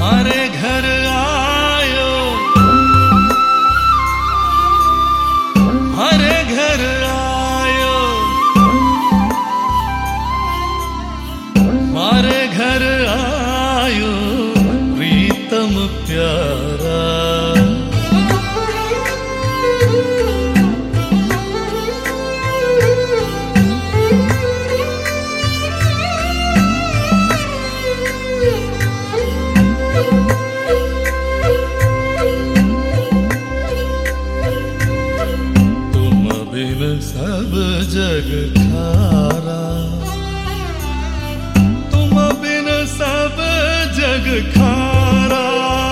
मारे घर आयो, मारे घर आयो, मारे घर आयो प्रीतम प्यारा। सब जग खारा, तुम बिन सब जग खारा,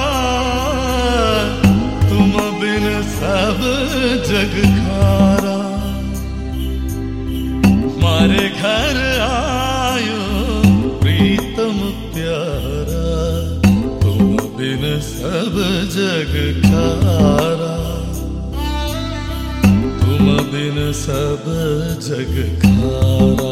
तुम बिन सब जग खारा। मारे घर आयो प्रीतम प्यारा, तुम बिन सब जग खारा, तुम बिन सब जग खारा।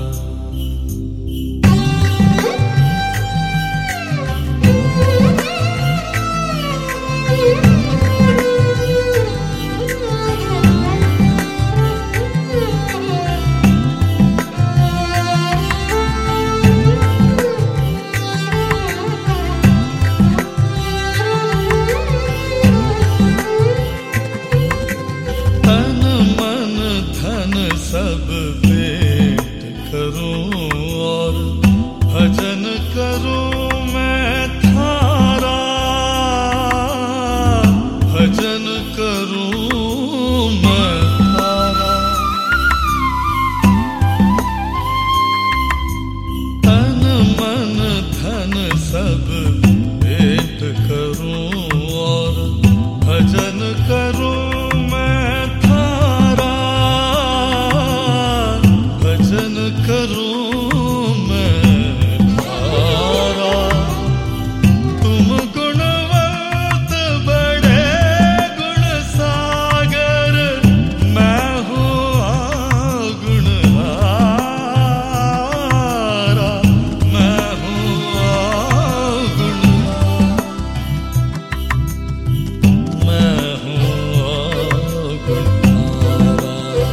सब भेंट करूं और भजन करूं मैं थारा, भजन करूं मैं थारा। तन मन धन सब भेंट करूं और भजन करूं करूं मैं थारा। तुम गुणवंत बड़े गुण सागर, मैं हूँ गुणहारा, मैं हूँ गुणहारा, मैं हूँ गुणहारा।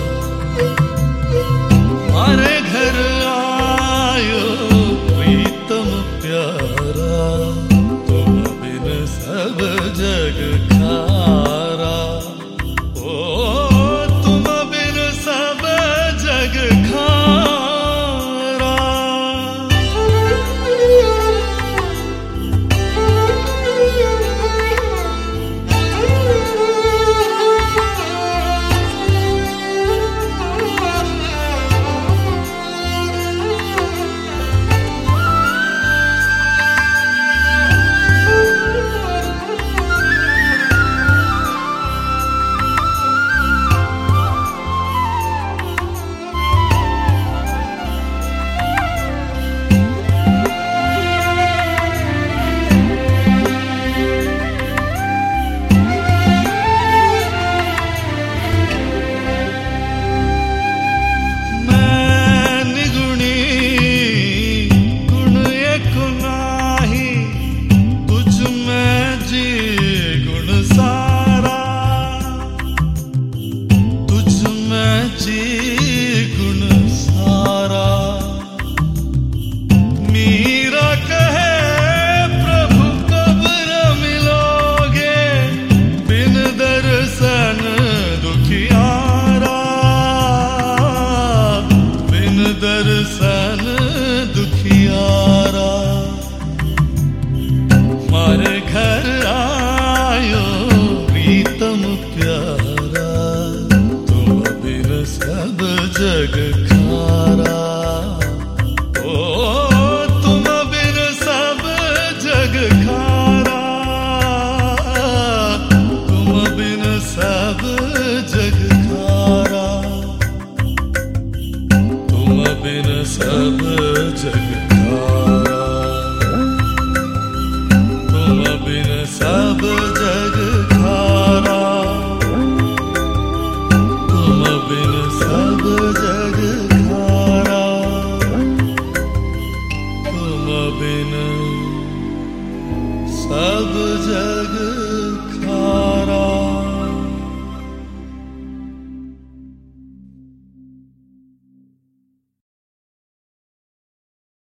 मारे घर आयो प्रीतम प्यारा, तुम बिन सब जग खारा। ओ तुम बिन सब जग खारा। दर्शन दुखियारा। मारे घर आयो प्रीतम प्यारा, तुम बिन सब जग खारा। ओ तुम बिन सब जग खारा, तुम बिन सब जग खारा, तुम बिन सब जग खारा, तुम बिन सब जग खारा, तुम बिन सब जग खारा, तुम बिन सब जग खारा।